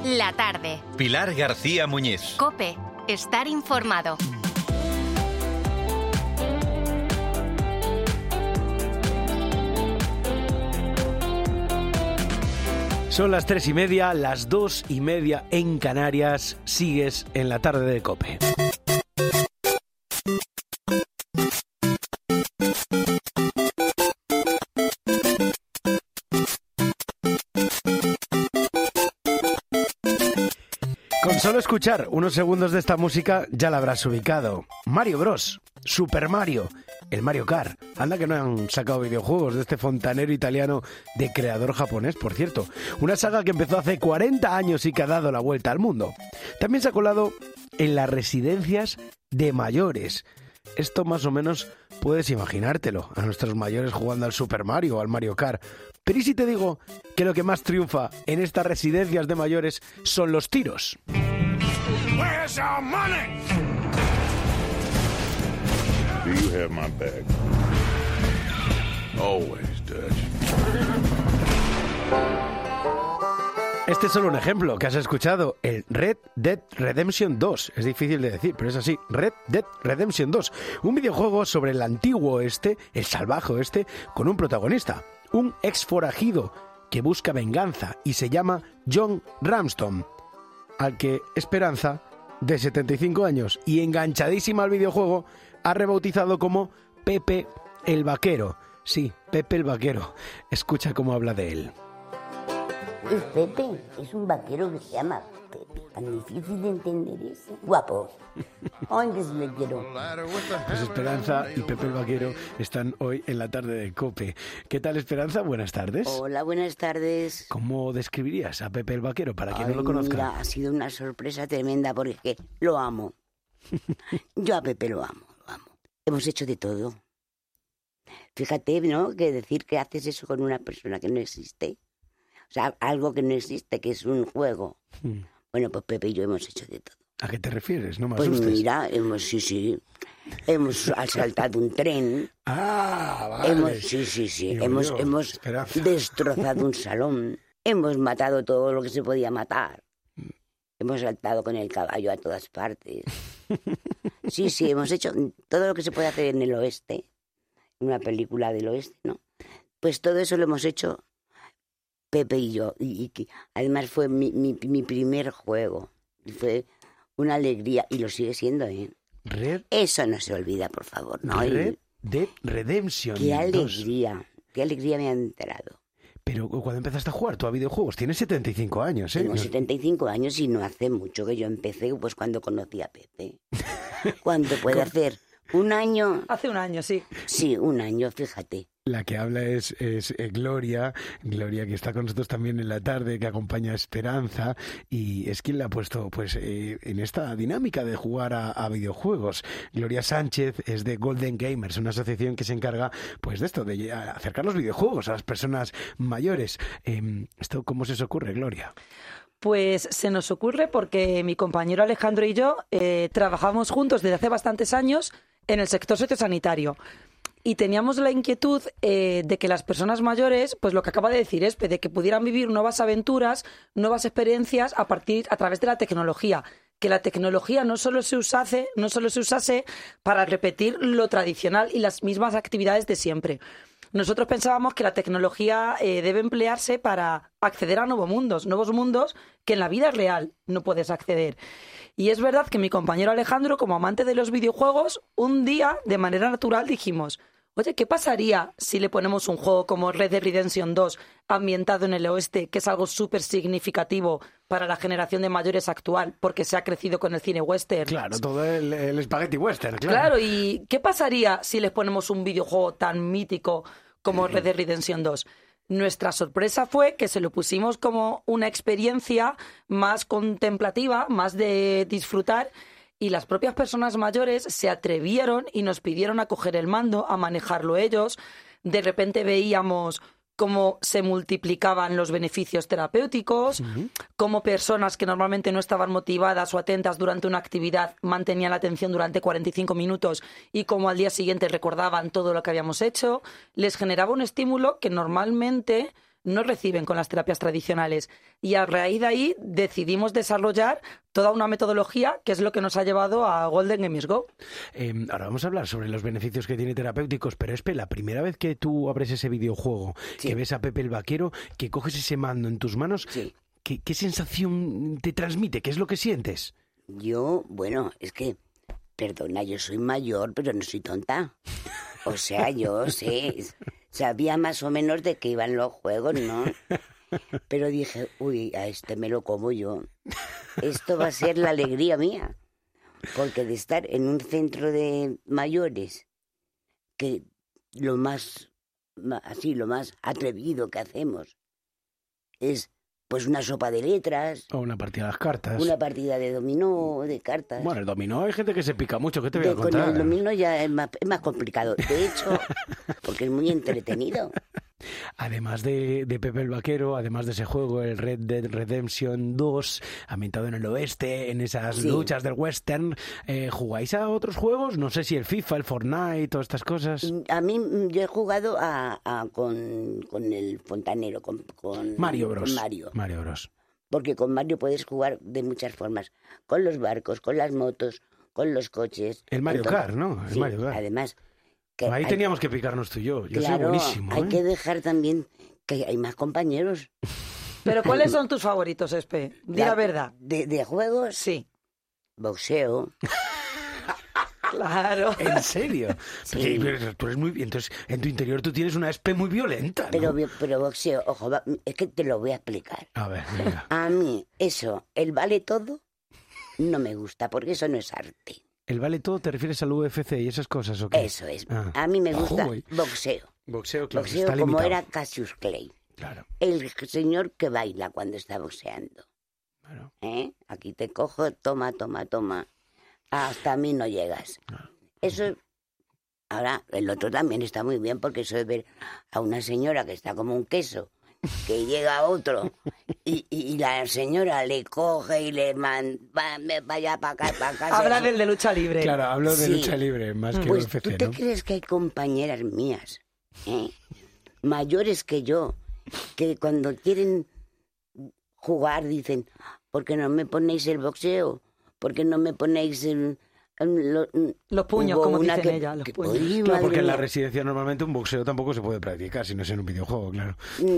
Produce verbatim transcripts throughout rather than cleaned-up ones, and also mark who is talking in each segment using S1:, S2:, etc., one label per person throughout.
S1: La tarde.
S2: Pilar García Muñiz.
S1: COPE. Estar informado.
S3: Son las tres y media, las dos y media en Canarias. Sigues en la tarde de COPE. Con solo escuchar unos segundos de esta música ya la habrás ubicado. Mario Bros, Super Mario, el Mario Kart. Anda que no han sacado videojuegos de este fontanero italiano de creador japonés, por cierto. Una saga que empezó hace cuarenta años y que ha dado la vuelta al mundo. También se ha colado en las residencias de mayores. Esto más o menos puedes imaginártelo, a nuestros mayores jugando al Super Mario o al Mario Kart. Pero ¿y si te digo que lo que más triunfa en estas residencias de mayores son los tiros?
S4: Where's our money? Do you have my bag? Always, Dutch.
S3: Este es solo un ejemplo que has escuchado, el Red Dead Redemption dos. Es difícil de decir, pero es así, Red Dead Redemption dos. Un videojuego sobre el antiguo oeste, el salvaje oeste, con un protagonista, un ex forajido que busca venganza y se llama John Ramston, al que Esperanza, de setenta y cinco años y enganchadísima al videojuego, ha rebautizado como Pepe el Vaquero. Sí, Pepe el Vaquero. Escucha cómo habla de él.
S5: Es Pepe, es un vaquero que se llama Pepe. Tan difícil de entender eso. Guapo. Ay, que se le quiero.
S3: Pues Esperanza y Pepe el Vaquero están hoy en la tarde de COPE. ¿Qué tal, Esperanza? Buenas tardes.
S5: Hola, buenas tardes.
S3: ¿Cómo describirías a Pepe el Vaquero para quien
S5: Ay,
S3: no lo conozca?
S5: Mira, ha sido una sorpresa tremenda porque es que lo amo. Yo a Pepe lo amo, lo amo. Hemos hecho de todo. Fíjate, ¿no? Que decir que haces eso con una persona que no existe. O sea, algo que no existe, que es un juego. Hmm. Bueno, pues Pepe y yo hemos hecho de todo.
S3: ¿A qué te refieres? No me
S5: pues
S3: asustes.
S5: Mira, hemos, sí, sí, hemos asaltado un tren.
S3: Ah, vale.
S5: Hemos, sí, sí, sí.
S3: Digo,
S5: hemos
S3: yo,
S5: hemos destrozado un salón. Hemos matado todo lo que se podía matar. Hemos saltado con el caballo a todas partes. Sí, sí, hemos hecho todo lo que se puede hacer en el oeste. Una película del oeste, ¿no? Pues todo eso lo hemos hecho Pepe y yo. Y, y que además fue mi, mi, mi primer juego. Y fue una alegría. Y lo sigue siendo, ¿eh?
S3: Red...
S5: Eso no se olvida, por favor. ¿No?
S3: Red Dead Redemption.
S5: Qué alegría. dos. Qué alegría me han enterado.
S3: Pero cuando empezaste a jugar tú a videojuegos, tienes setenta y cinco años, ¿eh?
S5: Tengo setenta y cinco años y no hace mucho que yo empecé, pues cuando conocí a Pepe. ¿Cuánto puede hacer? ¿Un año?
S6: Hace un año, sí.
S5: Sí, un año, fíjate.
S3: La que habla es, es eh, Gloria, Gloria que está con nosotros también en la tarde, que acompaña a Esperanza, y es quien la ha puesto pues eh, en esta dinámica de jugar a, a videojuegos. Gloria Sánchez es de Golden Gamers, una asociación que se encarga pues de esto, de acercar los videojuegos a las personas mayores. Eh, ¿Esto cómo se os ocurre, Gloria?
S6: Pues se nos ocurre porque mi compañero Alejandro y yo eh, trabajamos juntos desde hace bastantes años en el sector sociosanitario. Y teníamos la inquietud eh, de que las personas mayores, pues lo que acaba de decir Espe, de que pudieran vivir nuevas aventuras, nuevas experiencias a partir, a través de la tecnología. Que la tecnología no solo se usase, no solo se usase para repetir lo tradicional y las mismas actividades de siempre. Nosotros pensábamos que la tecnología eh, debe emplearse para acceder a nuevos mundos, nuevos mundos que en la vida real no puedes acceder. Y es verdad que mi compañero Alejandro, como amante de los videojuegos, un día, de manera natural, dijimos: oye, ¿qué pasaría si le ponemos un juego como Red Dead Redemption dos ambientado en el oeste, que es algo súper significativo para la generación de mayores actual, porque se ha crecido con el cine western?
S3: Claro, todo el, el espagueti western, claro.
S6: Claro, ¿y qué pasaría si les ponemos un videojuego tan mítico como Red Dead Redemption dos? Nuestra sorpresa fue que se lo pusimos como una experiencia más contemplativa, más de disfrutar, y las propias personas mayores se atrevieron y nos pidieron a coger el mando, a manejarlo ellos. De repente veíamos cómo se multiplicaban los beneficios terapéuticos, uh-huh. cómo personas que normalmente no estaban motivadas o atentas durante una actividad mantenían la atención durante cuarenta y cinco minutos y cómo al día siguiente recordaban todo lo que habíamos hecho. Les generaba un estímulo que normalmente no reciben con las terapias tradicionales. Y a raíz de ahí decidimos desarrollar toda una metodología que es lo que nos ha llevado a Golden Gamers Go.
S3: Eh, ahora vamos a hablar sobre los beneficios que tiene terapéuticos, pero Espe, la primera vez que tú abres ese videojuego,
S5: Sí.
S3: que ves a Pepe el Vaquero, que coges ese mando en tus manos,
S5: Sí.
S3: ¿qué, qué sensación te transmite? ¿Qué es lo que sientes?
S5: Yo, bueno, es que, perdona, yo soy mayor, pero no soy tonta. O sea, yo sé, sabía más o menos de qué iban los juegos, ¿no? Pero dije, uy, a este me lo como yo. Esto va a ser la alegría mía. Porque de estar en un centro de mayores, que lo más, así, lo más atrevido que hacemos es pues una sopa de letras,
S3: O una partida de las cartas.
S5: una partida de dominó, de cartas.
S3: Bueno, el dominó hay gente que se pica mucho, ¿qué te voy
S5: De-
S3: a
S5: con
S3: contar?
S5: el dominó ya es más, es más complicado. De hecho, porque es muy entretenido.
S3: Además de, de Pepe el Vaquero, además de ese juego, el Red Dead Redemption dos, ambientado en el oeste, en esas
S5: Sí.
S3: luchas del western, eh, ¿jugáis a otros juegos? No sé si el FIFA, el Fortnite, todas estas cosas.
S5: A mí, mm, yo he jugado a, a- con, con el fontanero, con, con
S3: Mario Bros.
S5: con Mario.
S3: Mario Bros.
S5: Porque con Mario puedes jugar de muchas formas. Con los barcos, con las motos, con los coches.
S3: El Mario
S5: Entonces,
S3: Kart, ¿no? El
S5: sí,
S3: Mario Kart.
S5: además... que
S3: Ahí
S5: hay-
S3: teníamos que picarnos tú y yo. Yo soy
S5: claro,
S3: buenísimo.
S5: hay
S3: ¿eh?
S5: que dejar también que hay más compañeros.
S6: Pero ¿cuáles son tus favoritos, Espe? Di la verdad.
S5: De, de juegos,
S6: Sí,
S5: boxeo.
S6: claro.
S3: ¿En serio?
S5: Sí.
S3: Oye, pero tú eres muy... Entonces, en tu interior tú tienes una espe muy violenta, ¿no?
S5: Pero, pero boxeo, ojo, va- es que te lo voy a explicar.
S3: A ver, venga.
S5: A mí, eso, el vale todo, no me gusta, porque eso no es arte.
S3: ¿El vale todo te refieres al U F C y esas cosas o qué?
S5: Eso es.
S3: Ah.
S5: A mí me gusta
S3: Joder.
S5: boxeo.
S3: Boxeo, claro,
S5: Boxeo
S3: está
S5: como
S3: limitado.
S5: era Cassius Clay.
S3: Claro,
S5: El señor que baila cuando está boxeando.
S3: claro.
S5: ¿Eh? Aquí te cojo, toma, toma, toma. Hasta a mí no llegas. Eso... Ahora, el otro también está muy bien, porque eso de ver a una señora que está como un queso, que llega a otro, y, y la señora le coge y le manda, vaya para acá, para acá.
S6: Habla
S5: se-
S6: del de lucha libre.
S3: Claro, hablo de
S5: Sí.
S3: lucha libre más que
S5: Pues
S3: U F C,
S5: tú te
S3: ¿no?
S5: crees que hay compañeras mías, ¿eh? mayores que yo, que cuando quieren jugar dicen, ¿por qué no me ponéis el boxeo? ¿Por qué no me ponéis el... el- lo-
S6: Los puños,
S5: Hubo
S6: como
S5: una
S6: dicen
S5: que-
S6: ellas, los
S5: que-
S6: puños.
S5: Uy,
S3: Claro,
S5: madre
S3: porque en la
S5: mía.
S3: residencia normalmente un boxeo tampoco se puede practicar si no es en un videojuego, claro.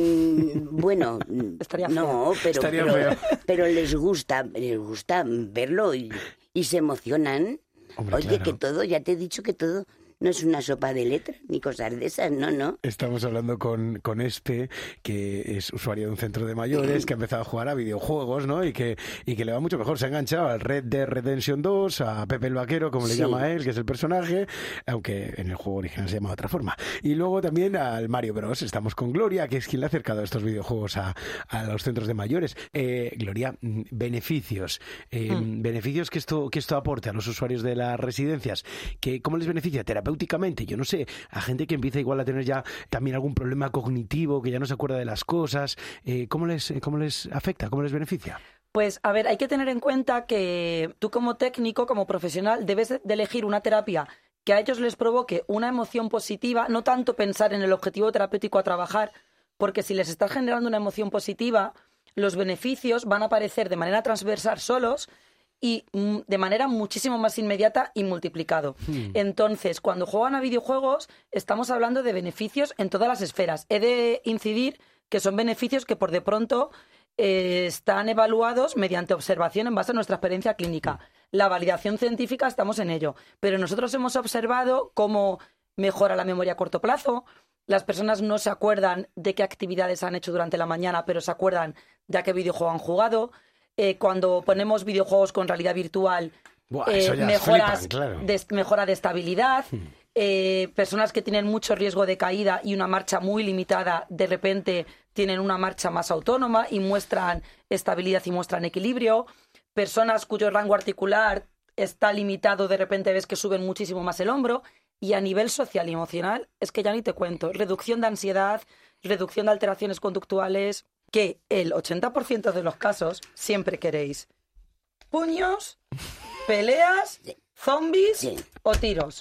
S5: Mm, bueno,
S6: Estaría
S5: no, pero,
S3: Estaría
S5: pero,
S3: feo.
S5: pero les gusta, les gusta verlo y, y se emocionan.
S3: Hombre,
S5: Oye,
S3: claro.
S5: que todo, ya te he dicho que todo no es una sopa de letras ni cosas de esas, no, no.
S3: Estamos hablando con, con Espe, que es usuario de un centro de mayores, que ha empezado a jugar a videojuegos, ¿no? Y que, y que le va mucho mejor. Se ha enganchado al Red Dead Redemption dos, a Pepe el Vaquero, como le
S5: Sí.
S3: llama a él, que es el personaje, aunque en el juego original se llama de otra forma. Y luego también al Mario Bros. Estamos con Gloria, que es quien le ha acercado estos videojuegos a, a los centros de mayores. Eh, Gloria, mm, beneficios. Eh,
S6: Mm.
S3: Beneficios que esto, que esto aporte a los usuarios de las residencias. Que, ¿cómo les beneficia terapéuticamente? Yo no sé, a gente que empieza igual a tener ya también algún problema cognitivo, que ya no se acuerda de las cosas. Eh, ¿cómo les, cómo les afecta? ¿Cómo les beneficia?
S6: Pues, a ver, hay que tener en cuenta que tú como técnico, como profesional, debes de elegir una terapia que a ellos les provoque una emoción positiva, no tanto pensar en el objetivo terapéutico a trabajar, porque si les estás generando una emoción positiva, los beneficios van a aparecer de manera transversal solos y mm, de manera muchísimo más inmediata y multiplicado.
S3: Hmm.
S6: Entonces, cuando juegan a videojuegos, estamos hablando de beneficios en todas las esferas. He de incidir que son beneficios que por de pronto eh, están evaluados mediante observación en base a nuestra experiencia clínica. La validación científica estamos en ello, pero nosotros hemos observado cómo mejora la memoria a corto plazo. Las personas no se acuerdan de qué actividades han hecho durante la mañana, pero se acuerdan de a qué videojuego han jugado. Eh, cuando ponemos videojuegos con realidad virtual,
S3: Buah,
S6: eh,
S3: eso ya
S6: mejoras
S3: flipan, claro.
S6: de, mejora de estabilidad. Eh, personas que tienen mucho riesgo de caída y una marcha muy limitada, de repente tienen una marcha más autónoma y muestran estabilidad y muestran equilibrio. Personas cuyo rango articular está limitado, de repente ves que suben muchísimo más el hombro. Y a nivel social y emocional, es que ya ni te cuento. Reducción de ansiedad, reducción de alteraciones conductuales, que el ochenta por ciento de los casos siempre queréis puños, peleas, zombies
S5: Sí.
S6: o tiros.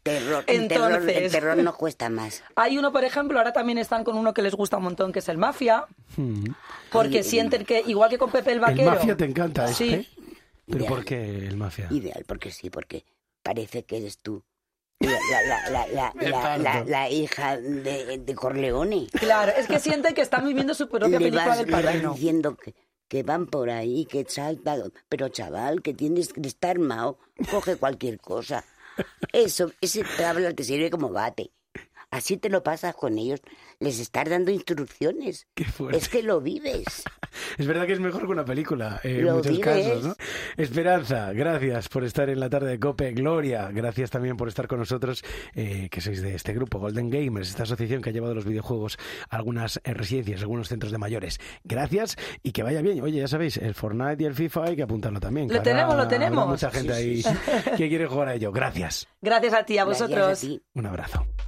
S5: terror, el terror, el
S6: Entonces-
S5: terror nos cuesta más.
S6: Hay uno, por ejemplo, ahora también están con uno que les gusta un montón, que es el Mafia, porque
S5: Ay,
S6: sienten que, igual que con Pepe el
S3: El
S6: Vaquero...
S3: Mafia te encanta,
S6: Sí.
S3: este. ¿Pero
S5: Ideal.
S3: por qué el Mafia?
S5: Ideal, porque sí, porque parece que eres tú. La, la, la, la, la,
S3: Me
S5: la,
S3: parto.
S5: la- la hija de, de Corleone.
S6: Claro, es que sienten que están viviendo su propia
S5: Le
S6: película
S5: vas,
S6: del
S5: le vas
S6: padrino.
S5: diciendo que, que van por ahí, que salta. Pero chaval, que tienes que estar armado, coge cualquier cosa. Eso, ese tabla te sirve como bate. Así te lo pasas con ellos. Les estás dando instrucciones.
S3: Qué fuerte.
S5: Es que lo vives.
S3: Es verdad que es mejor que una película, eh, en
S5: Lo
S3: muchos
S5: vives.
S3: casos, ¿no? Esperanza, gracias por estar en la tarde de COPE. Gloria, gracias también por estar con nosotros, eh, que sois de este grupo, Golden Gamers, esta asociación que ha llevado los videojuegos a algunas eh, residencias, a algunos centros de mayores. Gracias y que vaya bien. Oye, ya sabéis, el Fortnite y el FIFA hay que apuntarlo también.
S6: Lo
S3: que
S6: tenemos,
S3: habrá-
S6: lo tenemos.
S3: habrá mucha gente
S5: Sí,
S3: ahí
S5: sí,
S3: que quiere jugar a ello. Gracias.
S6: Gracias a ti, a
S5: Gracias
S6: vosotros.
S5: a ti.
S3: Un abrazo.